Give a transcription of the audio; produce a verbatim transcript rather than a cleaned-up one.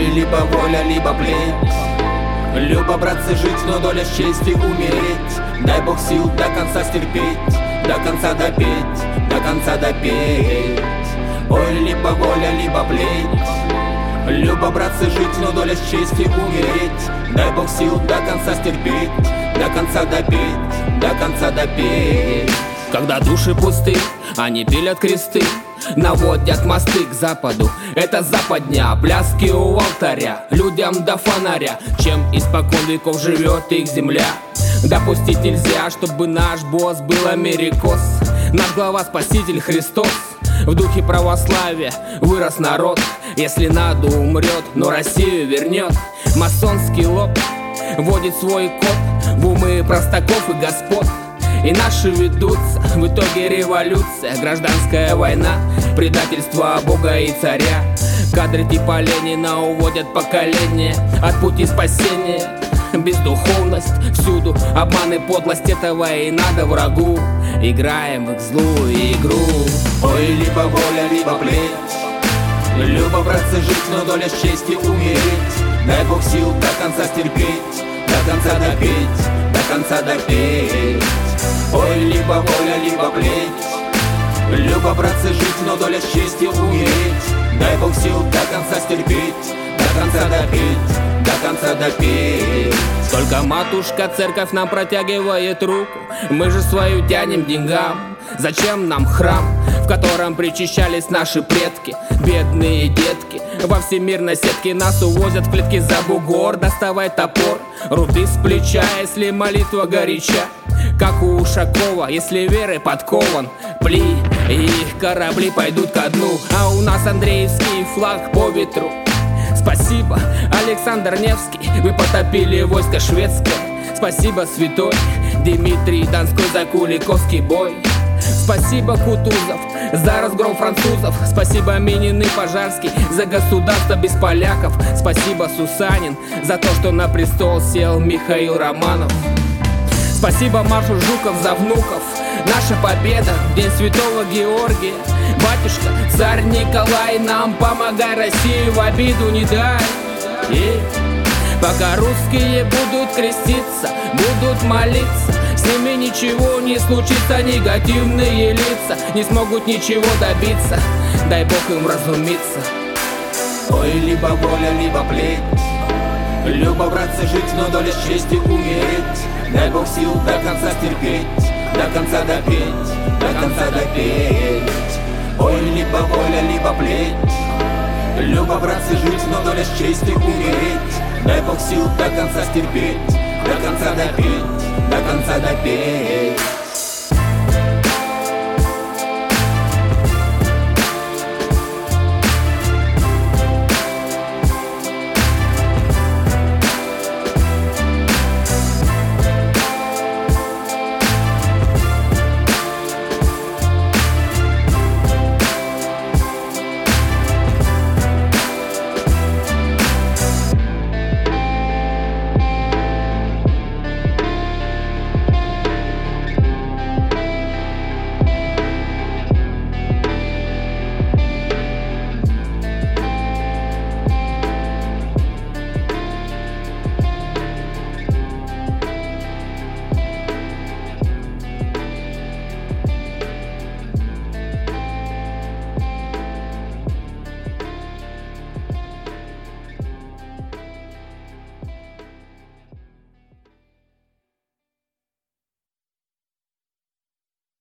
либо воля, либо плеть. Любо, братцы, жить, но доля с чести умереть. Дай Бог сил до конца стерпеть, до конца допеть, до конца допеть. Ой, либо воля, либо плеть. Любо, братцы, жить, но доля с чести умереть. Дай Бог сил до конца стерпеть, до конца допеть, до конца допеть. Когда души пусты, они пилят кресты, наводят мосты к западу. Это западня, пляски у алтаря, людям до фонаря, чем испокон веков живет их земля. Допустить нельзя, чтобы наш босс был америкос. Наш глава спаситель Христос. В духе православия вырос народ. Если надо, умрет, но Россию вернет. Масонский лоб вводит свой код в умы простаков и господ. И наши ведутся, в итоге революция, гражданская война, предательство Бога и царя. Кадры типа Ленина уводят поколение от пути спасения. Бездуховность всюду, обман и подлость, этого и надо врагу. Играем в их злую игру. Ой, либо воля, либо плеть. Любо, братцы, жить, но доля с чести умереть. Дай Бог сил до конца стерпеть, до конца допеть, до конца допеть. Ой, либо воля, либо плеть. Любо, братцы, жить, но доля с чести умереть. Дай Бог сил до конца стерпеть, до конца допеть, до конца допеть. Только матушка церковь нам протягивает руку, мы же свою тянем деньгам. Зачем нам храм, в котором причащались наши предки? Бедные детки во всемирной сетке нас увозят в клетки за бугор. Доставай топор, руби с плеча, если молитва горяча. Как у Ушакова, если верой подкован, пли, и их корабли пойдут ко дну. А у нас Андреевский флаг по ветру. Спасибо, Александр Невский, вы потопили войско шведское. Спасибо, святой Дмитрий Донской, за Куликовский бой. Спасибо, Кутузов, за разгром французов. Спасибо, Минин и Пожарский, за государство без поляков. Спасибо, Сусанин, за то, что на престол сел Михаил Романов. Спасибо, маршал Жуков, за внуков. Наша победа в день святого Георгия. Батюшка, царь Николай, нам помогай, Россию в обиду не дай. И пока русские будут креститься, будут молиться, с ними ничего не случится. Негативные лица не смогут ничего добиться. Дай Бог им разумиться. Ой, либо воля, либо плеть. Любо, братцы, жить, но доля с чести умереть. Дай Бог сил до конца стерпеть, до конца допеть, до конца допеть. Ой, либо воля, либо плеть. Любо, братцы, жить, но доля с чести умереть. Дай Бог сил до конца стерпеть, до конца допеть, до конца допеть.